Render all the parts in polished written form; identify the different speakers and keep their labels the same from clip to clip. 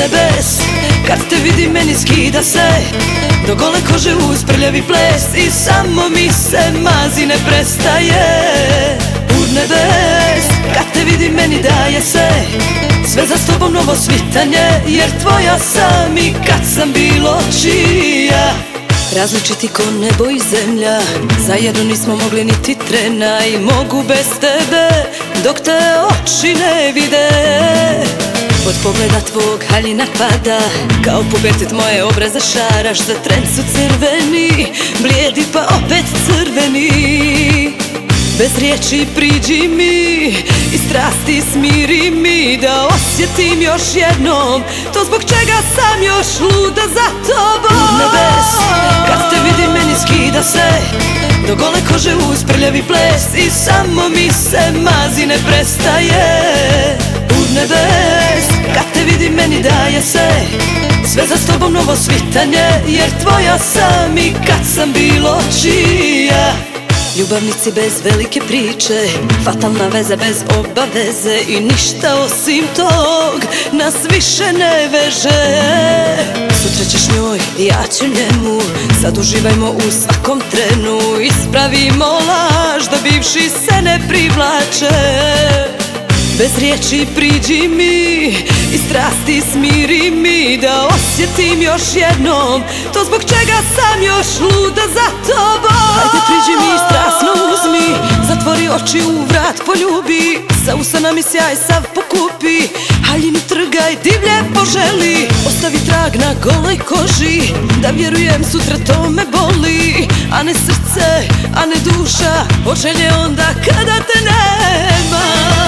Speaker 1: nebes, kad te vidim meni skida se do gole kože uz prljavi ples i samo mi se mazi ne prestaje. Ud nebes, kad te vidim meni daje se sve za s tobom novo svitanje, jer tvoja sam i kad sam bilo čija. Različiti ko nebo i zemlja, zajedno nismo mogli niti trena i mogu bez tebe dok te oči ne vide. Od pogleda tvog haljina pada, kao pubertet moje obraze šaraš. Za tren su crveni, blijedi pa opet crveni. Bez riječi priđi mi i strasti smiri mi, da osjetim još jednom to zbog čega sam još luda za tobom. Ud nebes, kad te vidim meni skida se do gole kože uz prljavi ples i samo mi se mazi ne prestaje. Ud nebes, kad te vidim meni daje se sve za s tobom novo svitanje, jer tvoja sam i kad sam bilo čija. Ljubavnici bez velike priče, fatalna veza bez obaveze i ništa osim tog nas više ne veže. Sutra ćeš njoj, ja ću njemu, sad uživajmo u svakom trenu. Ispravimo laž da bivši se ne privlače. Bez riječi priđi mi i strasti smiri mi, da osjetim još jednom to zbog čega sam još luda za tobom. Hajde priđi mi i strasno uzmi, zatvori oči, u vrat poljubi, sa usana mi sjaj sav pokupi, haljinu trgaj, divlje poželi, ostavi trag na goloj koži, da vjerujem sutra to me boli, a ne srce, a ne duša, od želje onda kada te nema.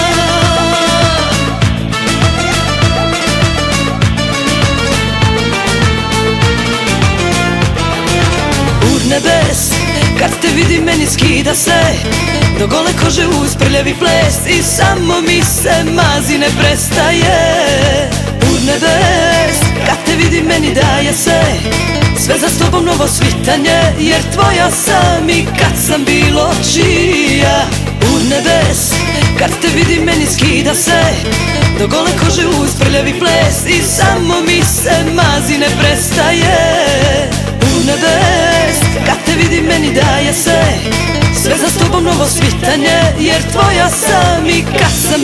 Speaker 1: Nebes, kad te vidim meni skida se do gole kože uz prljavi ples i samo mi se mazi ne prestaje. Ud nebes, kad te vidim meni daje se sve za s tobom novo svitanje, jer tvoja sam i kad sam bilo čija. Ud nebes, kad te vidim meni skida se do gole kože uz prljavi ples i samo mi se mazi ne prestaje. Ud nebes, kad te vidim meni daje se sve za s tobom novo svitanje, jer tvoja sam i kad sam